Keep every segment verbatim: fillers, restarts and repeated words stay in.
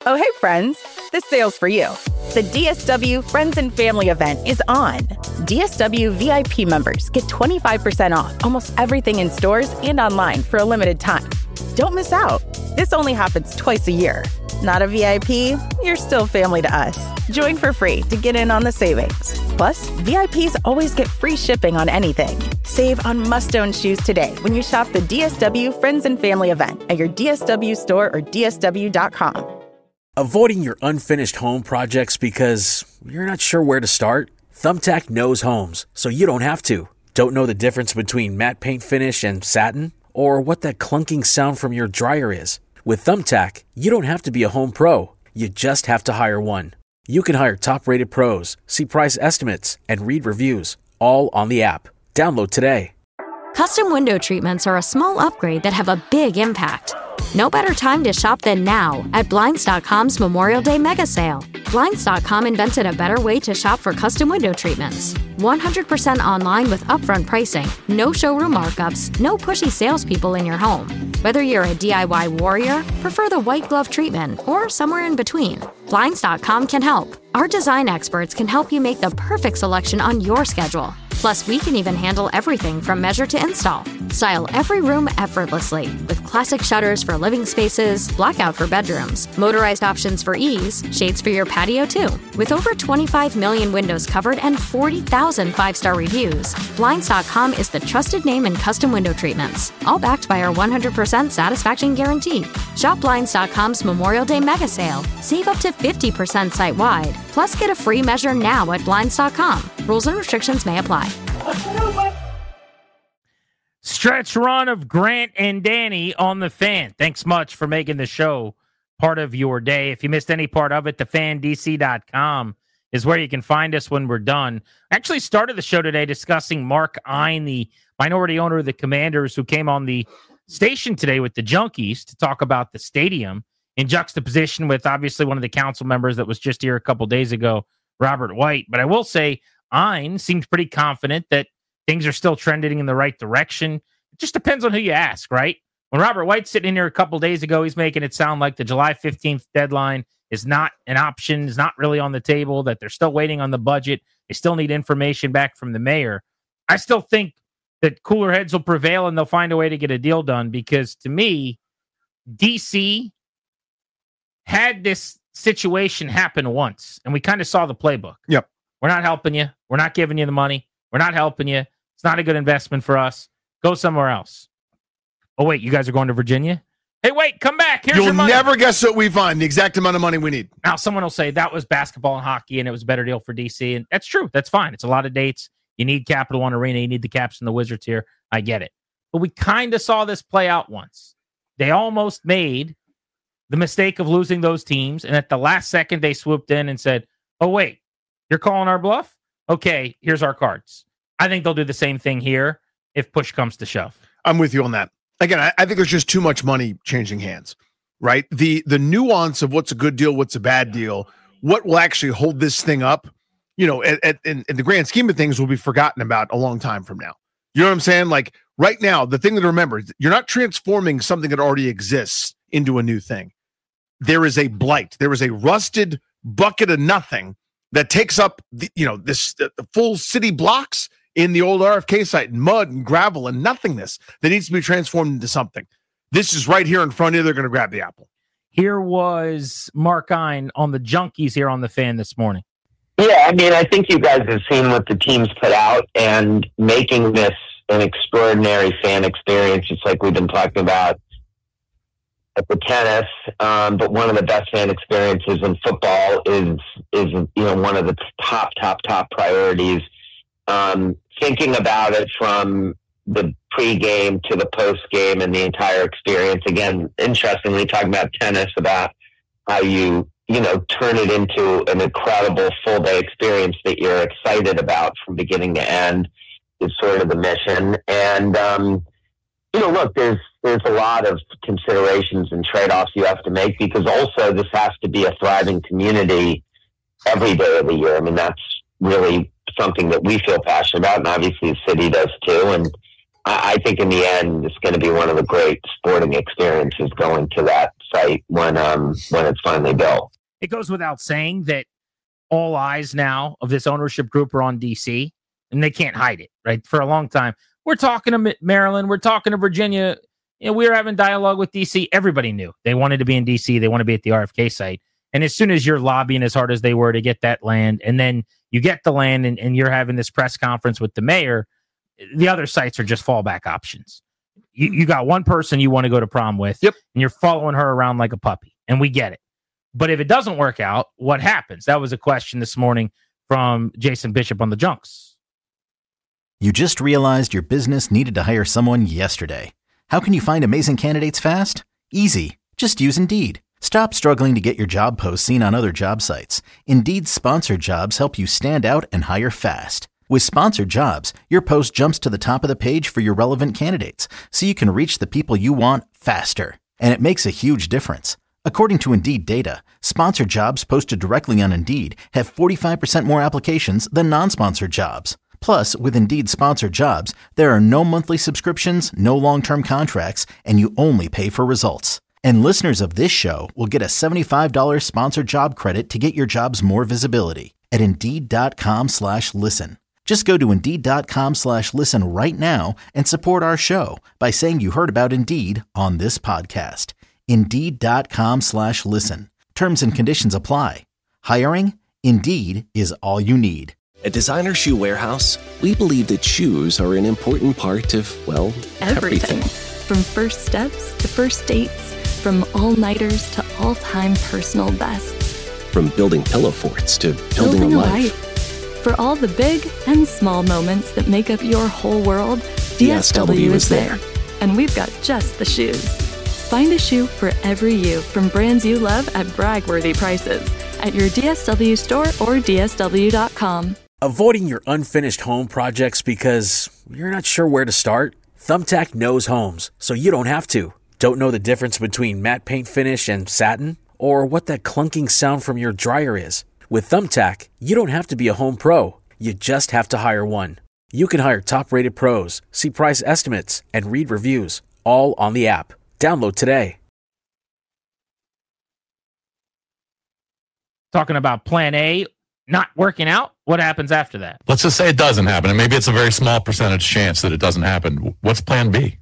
Oh, hey, friends. This sale's for you. The D S W Friends and Family event is on. D S W V I P members get twenty-five percent off almost everything in stores and online for a limited time. Don't miss out. This only happens twice a year. Not a V I P? You're still family to us. Join for free to get in on the savings. Plus, V I Ps always get free shipping on anything. Save on must-own shoes today when you shop the D S W Friends and Family event at your D S W store or D S W dot com. Avoiding your unfinished home projects because you're not sure where to start? Thumbtack knows homes, so you don't have to. Don't know the difference between matte paint finish and satin? Or what that clunking sound from your dryer is? With Thumbtack, you don't have to be a home pro. You just have to hire one. You can hire top-rated pros, see price estimates, and read reviews, all on the app. Download today. Custom window treatments are a small upgrade that have a big impact. No better time to shop than now at Blinds dot com's Memorial Day Mega Sale. Blinds dot com invented a better way to shop for custom window treatments. one hundred percent online with upfront pricing, no showroom markups, no pushy salespeople in your home. Whether you're a D I Y warrior, prefer the white glove treatment, or somewhere in between, Blinds dot com can help. Our design experts can help you make the perfect selection on your schedule. Plus, we can even handle everything from measure to install. Style every room effortlessly with classic shutters for living spaces, blackout for bedrooms, motorized options for ease, shades for your patio too. With over twenty-five million windows covered and forty thousand five-star reviews, Blinds dot com is the trusted name in custom window treatments, all backed by our one hundred percent satisfaction guarantee. Shop Blinds dot com's Memorial Day Mega Sale. Save up to fifty percent site-wide. Plus, get a free measure now at Blinds dot com. Rules and restrictions may apply. Stretch run of Grant and Danny on The Fan. Thanks much for making the show part of your day. If you missed any part of it, the fan D C dot com is where you can find us when we're done. I actually started the show today discussing Mark Ein, the minority owner of the Commanders, who came on the station today with the Junkies to talk about the stadium in juxtaposition with obviously one of the council members that was just here a couple days ago, Robert White. But I will say Ein seems pretty confident that things are still trending in the right direction. It just depends on who you ask, right? When Robert White's sitting in here a couple days ago, he's making it sound like the July fifteenth deadline is not an option, is not really on the table, that they're still waiting on the budget. They still need information back from the mayor. I still think that cooler heads will prevail and they'll find a way to get a deal done because, to me, D C had this situation happen once, and we kind of saw the playbook. Yep. We're not helping you. We're not giving you the money. We're not helping you. It's not a good investment for us. Go somewhere else. Oh, wait, you guys are going to Virginia? Hey, wait, come back. Here's You'll your money. never guess what we find, the exact amount of money we need. Now, someone will say that was basketball and hockey, and it was a better deal for D C, and that's true. That's fine. It's a lot of dates. You need Capital One Arena. You need the Caps and the Wizards here. I get it. But we kind of saw this play out once. They almost made the mistake of losing those teams, and at the last second, they swooped in and said, oh, wait, you're calling our bluff? Okay, here's our cards. I think they'll do the same thing here if push comes to shove. I'm with you on that. Again, I, I think there's just too much money changing hands, right? The the nuance of what's a good deal, what's a bad deal, what will actually hold this thing up, you know, at, at, in, in the grand scheme of things will be forgotten about a long time from now. You know what I'm saying? Like right now, the thing to remember is you're not transforming something that already exists into a new thing. There is a blight. There is a rusted bucket of nothing that takes up, the, you know, this the, the full city blocks in the old R F K site, and mud and gravel and nothingness that needs to be transformed into something. This is right here in front of you. They're going to grab the apple. Here was Mark Ein on the Junkies here on The Fan this morning. Yeah, I mean, I think you guys have seen what the teams put out, and making this an extraordinary fan experience, just like we've been talking about at the tennis. Um, but one of the best fan experiences in football is, is you know, one of the top, top, top priorities. Um, thinking about it from the pregame to the postgame and the entire experience. Again, interestingly, talking about tennis, about how you, you know, turn it into an incredible full day experience that you're excited about from beginning to end is sort of the mission. And, um, you know, look, there's, there's a lot of considerations and trade-offs you have to make, because also this has to be a thriving community every day of the year. I mean, that's really something that we feel passionate about, and obviously the city does too. And I, I think in the end, it's going to be one of the great sporting experiences going to that site when um when it's finally built. It goes without saying that all eyes now of this ownership group are on D C, and they can't hide it, right? For a long time, we're talking to Maryland, we're talking to Virginia. You know, we were having dialogue with D C. Everybody knew they wanted to be in D C. They want to be at the R F K site. And as soon as you're lobbying as hard as they were to get that land, and then you get the land and, and you're having this press conference with the mayor, the other sites are just fallback options. You, you got one person you want to go to prom with, yep. and you're following her around like a puppy, and we get it. But if it doesn't work out, what happens? That was a question this morning from Jason Bishop on the Junks. You just realized your business needed to hire someone yesterday. How can you find amazing candidates fast? Easy. Just use Indeed. Stop struggling to get your job posts seen on other job sites. Indeed's sponsored jobs help you stand out and hire fast. With sponsored jobs, your post jumps to the top of the page for your relevant candidates, so you can reach the people you want faster. And it makes a huge difference. According to Indeed data, sponsored jobs posted directly on Indeed have forty-five percent more applications than non-sponsored jobs. Plus, with Indeed sponsored jobs, there are no monthly subscriptions, no long-term contracts, and you only pay for results. And listeners of this show will get a seventy-five dollars sponsored job credit to get your jobs more visibility at Indeed.com slash listen. Just go to Indeed.com slash listen right now and support our show by saying you heard about Indeed on this podcast. Indeed.com slash listen. Terms and conditions apply. Hiring? Indeed is all you need. At Designer Shoe Warehouse, we believe that shoes are an important part of, well, everything. everything. From first steps to first dates, from all-nighters to all-time personal bests. From building pillow forts to building, building a, a life. life. For all the big and small moments that make up your whole world, D S W, D S W is there. And we've got just the shoes. Find a shoe for every you from brands you love at brag-worthy prices at your D S W store or D S W dot com. Avoiding your unfinished home projects because you're not sure where to start? Thumbtack knows homes, so you don't have to. Don't know the difference between matte paint finish and satin? Or what that clunking sound from your dryer is? With Thumbtack, you don't have to be a home pro. You just have to hire one. You can hire top-rated pros, see price estimates, and read reviews, all on the app. Download today. Talking about plan A not working out, what happens after that? Let's just say it doesn't happen, and maybe it's a very small percentage chance that it doesn't happen. What's plan B?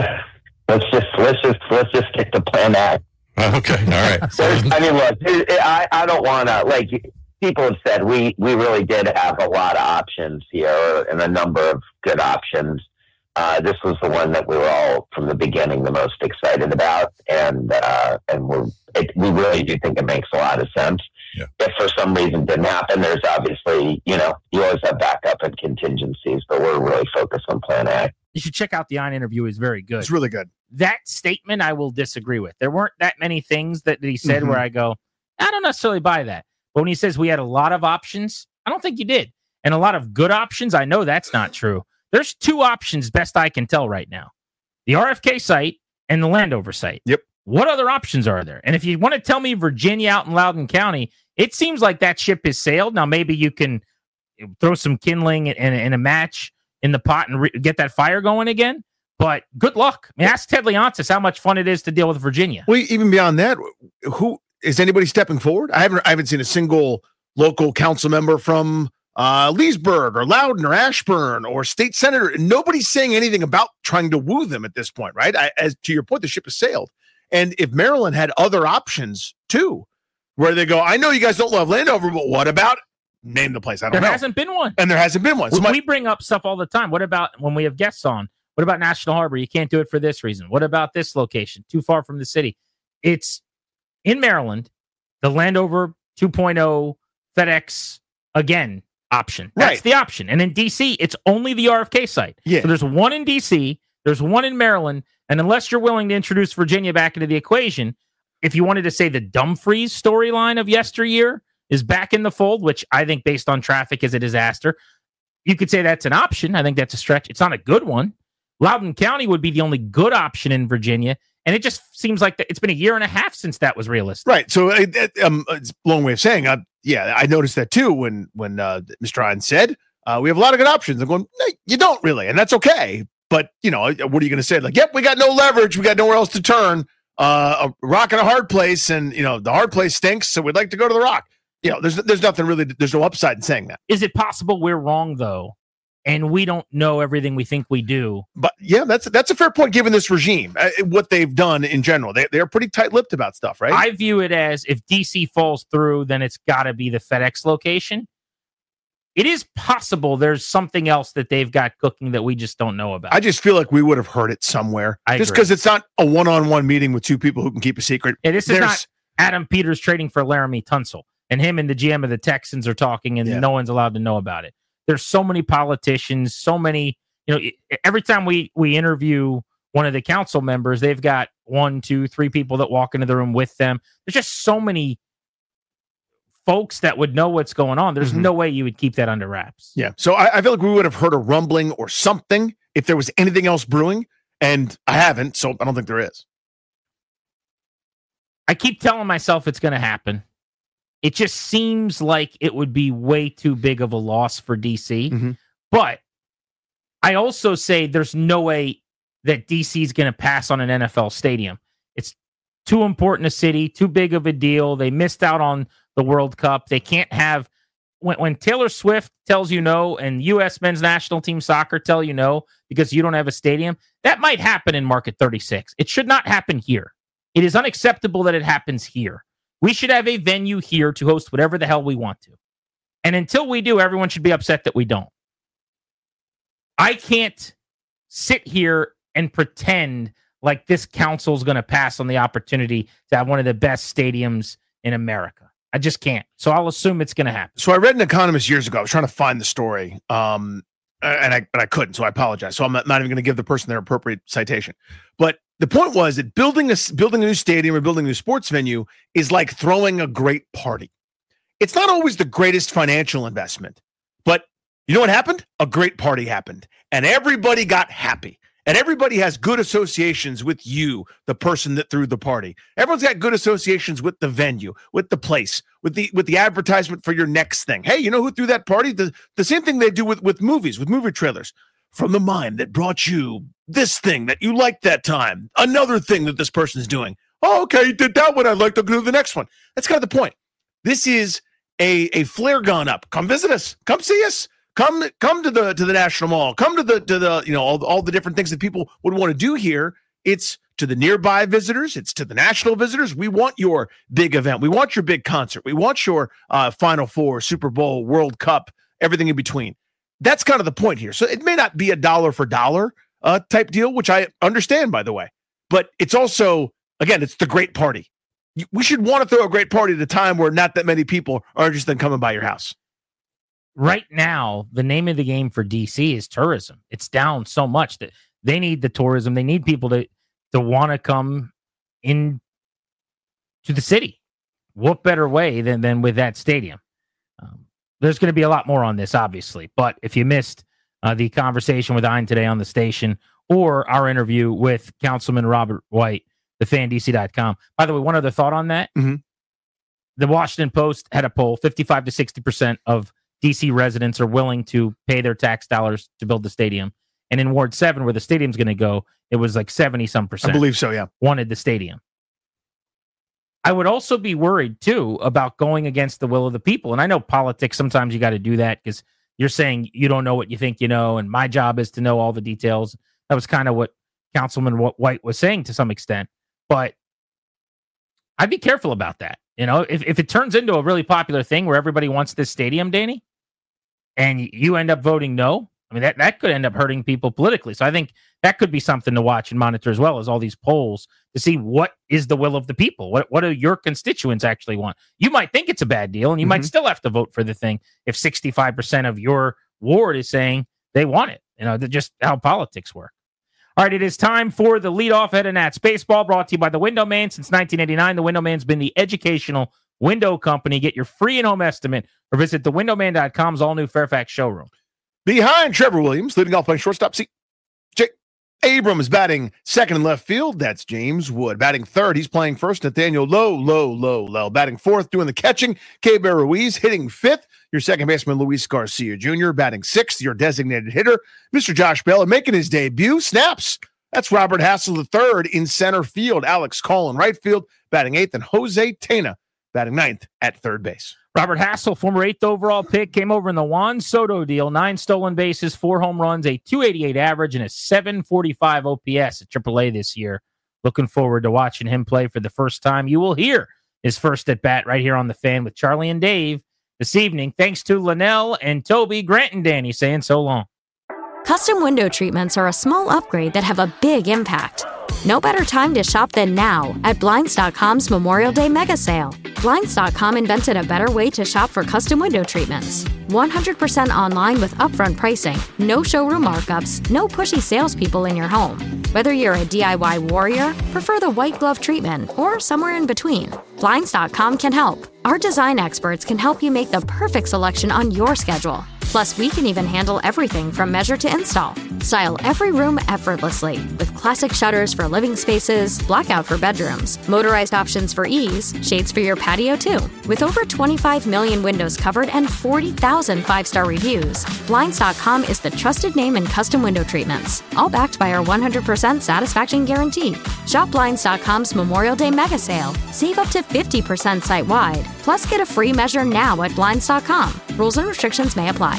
Let's just let's just let's just stick to plan A. Okay, all right. So, I mean, look, I, I don't want to, like, people have said we, we really did have a lot of options here and a number of good options. Uh, this was the one that we were all, from the beginning, the most excited about. And uh, and we're, it, we really do think it makes a lot of sense. Yeah. If for some reason it didn't happen, there's obviously, you know, you always have backup and contingencies, but we're really focused on plan A. You should check out the Ein interview. It's very good. It's really good. That statement I will disagree with. There weren't that many things that he said Mm-hmm. where I go, I don't necessarily buy that. But when he says we had a lot of options, I don't think you did. And a lot of good options, I know that's not true. There's two options, best I can tell right now. The R F K site and the Landover site. Yep. What other options are there? And if you want to tell me Virginia out in Loudoun County, it seems like that ship has sailed. Now, maybe you can throw some kindling and, and, and a match in the pot and re- get that fire going again. But good luck. I mean, ask Ted Leonsis how much fun it is to deal with Virginia. Well, even beyond that, who is anybody stepping forward? I haven't I haven't seen a single local council member from uh, Leesburg or Loudoun or Ashburn or state senator. Nobody's saying anything about trying to woo them at this point, right? I, as to your point, the ship has sailed. And if Maryland had other options too, where they go, I know you guys don't love Landover, but what about name the place? I don't there know. There hasn't been one. And there hasn't been one. So we, my- we bring up stuff all the time. What about when we have guests on? What about National Harbor? You can't do it for this reason. What about this location? Too far from the city. It's in Maryland, the Landover two point oh FedEx, again, option. That's right. the option. And in D C, it's only the R F K site. Yeah. So there's one in D C, there's one in Maryland, and unless you're willing to introduce Virginia back into the equation, if you wanted to say the Dumfries storyline of yesteryear is back in the fold, which I think based on traffic is a disaster, you could say that's an option. I think that's a stretch. It's not a good one. Loudoun County would be the only good option in Virginia, and it just seems like that it's been a year and a half since that was realistic. Right. So uh, um, it's a long way of saying, uh, yeah, I noticed that too when when uh, Mister Ein said uh, we have a lot of good options. I'm going, no, you don't really, and that's okay. But you know, what are you going to say? Like, yep, we got no leverage, we got nowhere else to turn. uh, a rock and a hard place, and you know the hard place stinks, so we'd like to go to the rock. You know, there's there's nothing really, there's no upside in saying that. Is it possible we're wrong though, and we don't know everything we think we do? But yeah, that's that's a fair point given this regime, uh, what they've done in general. They they're pretty tight-lipped about stuff, right? I view it as if D C falls through, then it's got to be the FedEx location. It is possible there's something else that they've got cooking that we just don't know about. I just feel like we would have heard it somewhere. I just agree. because it's not a one-on-one meeting with two people who can keep a secret. Yeah, this is There's- not Adam Peters trading for Laramie Tunsil, and him and the G M of the Texans are talking, and Yeah. no one's allowed to know about it. There's so many politicians, so many, you know, every time we we interview one of the council members, they've got one, two, three people that walk into the room with them. There's just so many folks that would know what's going on. There's Mhm. no way you would keep that under wraps. Yeah. So I, I feel like we would have heard a rumbling or something if there was anything else brewing, and I haven't, so I don't think there is. I keep telling myself it's going to happen. It just seems like it would be way too big of a loss for D C. Mm-hmm. But I also say there's no way that D C is going to pass on an N F L stadium. It's too important a city, too big of a deal. They missed out on the World Cup. They can't have when, when Taylor Swift tells you no and U S men's national team soccer tell you no because you don't have a stadium. That might happen in Market thirty-six. It should not happen here. It is unacceptable that it happens here. We should have a venue here to host whatever the hell we want to. And until we do, everyone should be upset that we don't. I can't sit here and pretend like this council is going to pass on the opportunity to have one of the best stadiums in America. I just can't. So I'll assume it's going to happen. So I read an Economist years ago. I was trying to find the story, um, and I but I couldn't. So I apologize. So I'm not, not even going to give the person their appropriate citation. But the point was that building a building a new stadium or building a new sports venue is like throwing a great party. It's not always the greatest financial investment, but you know what happened? A great party happened, and everybody got happy. And everybody has good associations with you, the person that threw the party. Everyone's got good associations with the venue, with the place, with the with the advertisement for your next thing. Hey, you know who threw that party? The, the same thing they do with, with movies, with movie trailers. From the mind that brought you this thing that you liked that time. Another thing that this person's doing. Oh, okay, you did that one. I'd like to do the next one. That's kind of the point. This is a, a flare gun up. Come visit us. Come see us. Come, come to the to the National Mall. Come to the to the you know all all the different things that people would want to do here. It's to the nearby visitors. It's to the national visitors. We want your big event. We want your big concert. We want your uh, Final Four, Super Bowl, World Cup, everything in between. That's kind of the point here. So it may not be a dollar for dollar uh, type deal, which I understand, by the way. But it's also, again, it's the great party. We should want to throw a great party at a time where not that many people are interested in coming by your house. Right now, the name of the game for D C is tourism. It's down so much that they need the tourism. They need people to, to want to come in to the city. What better way than, than with that stadium? Um, there's going to be a lot more on this, obviously. But if you missed uh, the conversation with Ein today on the station or our interview with Councilman Robert White, the fan D C dot com. By the way, one other thought on that. Mm-hmm. The Washington Post had a poll, fifty-five to sixty percent of D C residents are willing to pay their tax dollars to build the stadium. And in Ward seven, where the stadium's going to go, it was like seventy some percent. I believe so, yeah. Wanted the stadium. I would also be worried, too, about going against the will of the people. And I know politics, sometimes you got to do that because you're saying you don't know what you think you know, and my job is to know all the details. That was kind of what Councilman White was saying to some extent. But I'd be careful about that. You know, if, if it turns into a really popular thing where everybody wants this stadium, Danny, and you end up voting no, I mean, that, that could end up hurting people politically. So I think that could be something to watch and monitor as well as all these polls to see what is the will of the people. What, what do your constituents actually want? You might think it's a bad deal, and you mm-hmm. might still have to vote for the thing if sixty-five percent of your ward is saying they want it. You know, just how politics work. All right, it is time for the leadoff head of Nats Baseball, brought to you by the Window Man. Since nineteen eighty-nine, the Window Man's been the educational window company. Get your free in-home estimate or visit the window man dot com's all-new Fairfax showroom. Behind Trevor Williams, leading off playing shortstop, see Jake Abrams batting second in left field. That's James Wood. Batting third, he's playing first. Nathaniel Lowe, low, low, low. Batting fourth, doing the catching, K-Bear Ruiz. Hitting fifth, your second baseman, Luis Garcia Junior Batting sixth, your designated hitter, Mister Josh Bell. And making his debut, snaps That's Robert Hassel the third in center field. Alex Call in right field, batting eighth, and Jose Tena batting ninth at third base. Robert Hassel, former eighth overall pick, came over in the Juan Soto deal. Nine stolen bases, four home runs, a two eighty-eight average, and a seven forty-five O P S at triple A this year. Looking forward to watching him play for the first time. You will hear his first at bat right here on The Fan with Charlie and Dave this evening. Thanks to Linnell and Toby, Grant and Danny saying so long. Custom window treatments are a small upgrade that have a big impact. No better time to shop than now at Blinds dot com's Memorial Day Mega Sale. Blinds dot com invented a better way to shop for custom window treatments. one hundred percent online with upfront pricing, no showroom markups, no pushy salespeople in your home. Whether you're a D I Y warrior, prefer the white glove treatment, or somewhere in between, Blinds dot com can help. Our design experts can help you make the perfect selection on your schedule. Plus, we can even handle everything from measure to install. Style every room effortlessly with classic shutters for living spaces, blackout for bedrooms, motorized options for ease, shades for your patio too. With over twenty-five million windows covered and forty thousand five-star reviews, Blinds dot com is the trusted name in custom window treatments, all backed by our one hundred percent satisfaction guarantee. Shop Blinds dot com's Memorial Day Mega Sale. Save up to fifty percent site-wide. Plus, get a free measure now at Blinds dot com. Rules and restrictions may apply.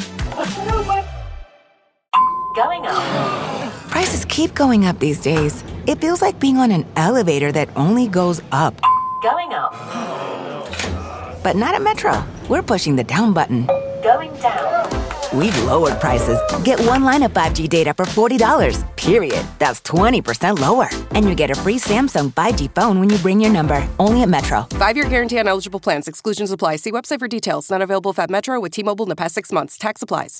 Going up. Prices keep going up these days. It feels like being on an elevator that only goes up. Going up. But not at Metro. We're pushing the down button. Going down. We've lowered prices. Get one line of five G data for forty dollars, period. That's twenty percent lower. And you get a free Samsung five G phone when you bring your number. Only at Metro. Five-year guarantee on eligible plans. Exclusions apply. See website for details. Not available at Metro with T-Mobile in the past six months. Tax applies.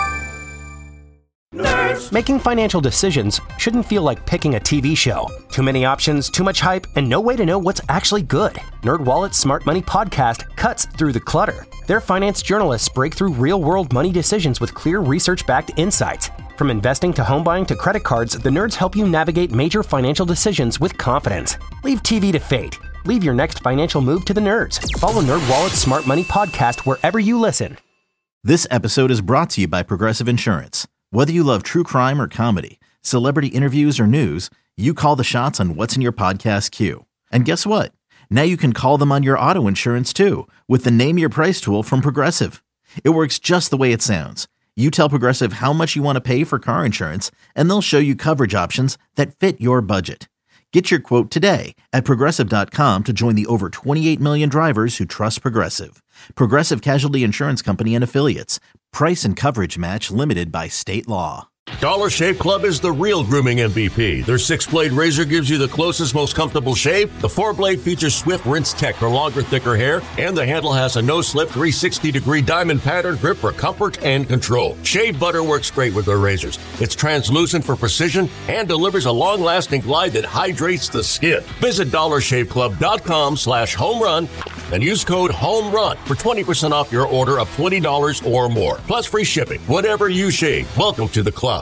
Nerds. Making financial decisions shouldn't feel like picking a T V show. Too many options, too much hype, and no way to know what's actually good. NerdWallet's Smart Money Podcast cuts through the clutter. Their finance journalists break through real-world money decisions with clear research-backed insights. From investing to home buying to credit cards, the nerds help you navigate major financial decisions with confidence. Leave T V to fate. Leave your next financial move to the nerds. Follow NerdWallet's Smart Money Podcast wherever you listen. This episode is brought to you by Progressive Insurance. Whether you love true crime or comedy, celebrity interviews or news, you call the shots on what's in your podcast queue. And guess what? Now you can call them on your auto insurance too with the Name Your Price tool from Progressive. It works just the way it sounds. You tell Progressive how much you want to pay for car insurance, and they'll show you coverage options that fit your budget. Get your quote today at Progressive dot com to join the over twenty-eight million drivers who trust Progressive. Progressive Casualty Insurance Company and Affiliates. Price and coverage match limited by state law. Dollar Shave Club is the real grooming M V P. Their six-blade razor gives you the closest, most comfortable shave. The four-blade features swift rinse tech for longer, thicker hair. And the handle has a no-slip three hundred sixty degree diamond pattern grip for comfort and control. Shave butter works great with their razors. It's translucent for precision and delivers a long-lasting glide that hydrates the skin. Visit dollar shave club dot com slash home run and use code HOMERUN for twenty percent off your order of twenty dollars or more. Plus free shipping. Whatever you shave, welcome to the club.